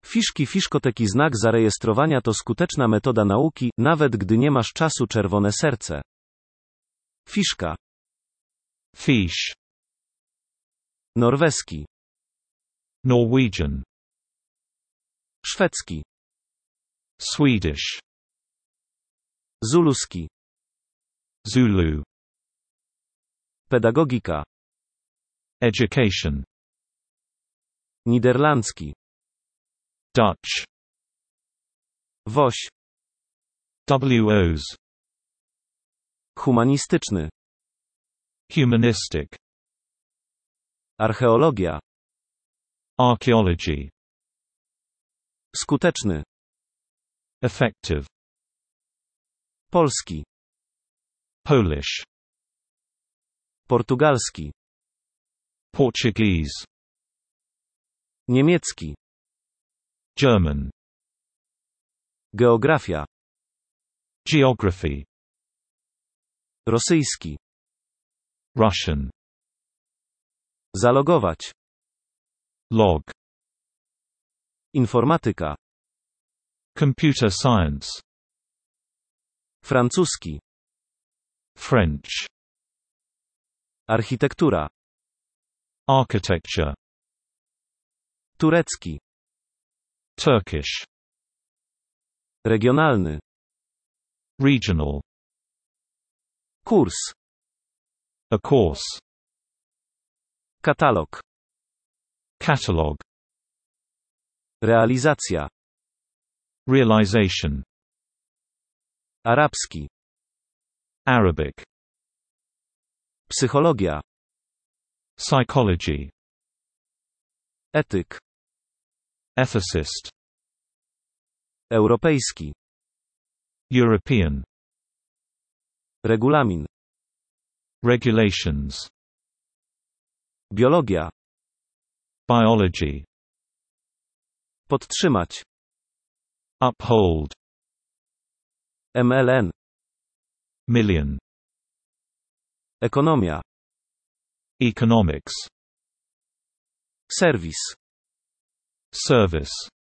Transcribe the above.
Fiszki Fiszkoteki. Znak zarejestrowania to skuteczna metoda nauki, nawet gdy nie masz czasu. Czerwone serce. Fiszka. Fish. Norweski. Norwegian. Szwedzki. Swedish. Zuluski. Zulu. Pedagogika. Education. Niderlandzki. Dutch. Woś. WOs. Humanistyczny. Humanistic. Archeologia. Archaeology. Skuteczny. Effective. Polski. Polish. Portugalski. Portuguese. Niemiecki. German. Geografia. Geography. Rosyjski. Russian. Zalogować. Log. Informatyka. Computer science. Francuski. French. Architektura. Architecture. Turecki. Turkish. Regionalny. Regional. Kurs. A course. Katalog. Catalog. Realizacja. Realization. Arabski. Arabic. Psychologia. Psychology. Etyk. Ethicist. Europejski. European. Regulamin. Regulations. Biologia. Biology. Podtrzymać. Uphold. MLN. Million. Ekonomia. Economics. Serwis. Service.